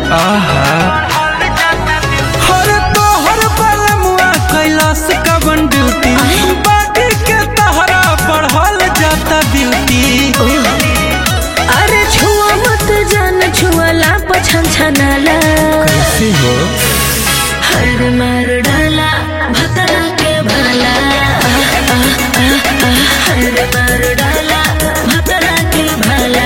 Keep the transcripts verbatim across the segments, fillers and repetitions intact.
आहा हर तोहर बलमुआ कैलाश कवन ड्यूटी बाकी के तहरा पढ़ल जाता ब्यूटी। अरे छुआ मत जान छुआला पछन छनाला कैसे हो हर मार डाला भतरा के भाला हर मार डाला भतरा के भाला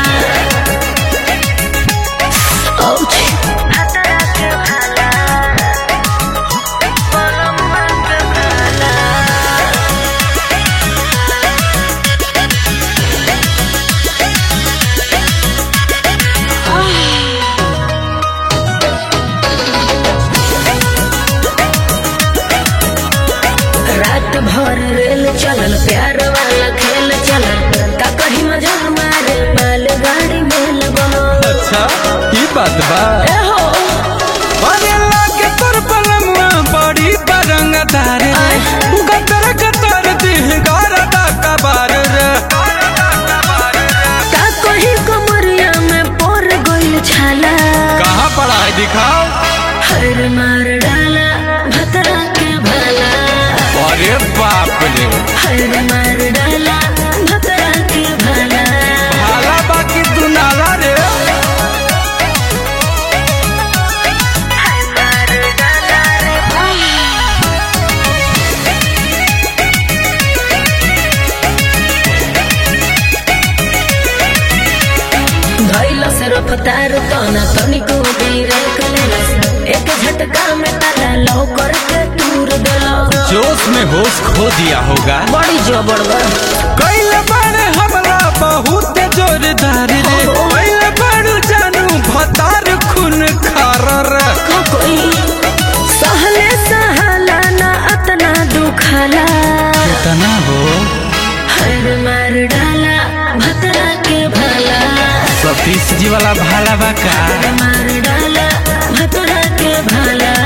भतरा के भाला पलम्बा के भाला रात भर रेल चलल प्यार वाला खेल चलल का कहीं मजा मारे माल गाड़ी मेल बनो। अच्छा ये बात बा ए हो अरे लागे तोर बलमुआ बड़ी बरंगदार रे गतर गतर दिह गरदा कबार रे का कहीं कमरिया में पोर गइल छाला कहाँ पड़ा है दिखाओ। हर मार डाला भतरा के भाला अरे बाप रे हर मार डाला भतरा के भाला भाला बाकी तू नाला रे हर मार डाला रे धैला से रफ्तार तना तनिको ब्रेक लेलस एक झटका में ताला लौ करके टूर देला जोश में होश खो दिया होगा। बड़ी जबरदर कैल बड़े हमला बहुत जोरदार रे कैल बड़ जानू भतार खून खार रे का कोई सहले सहला ना अतना दुखाला कितना हो हर मार डाला भतरा के भाला सतीश जी वाला भाला बा का हर मार डाला भतरा के भाला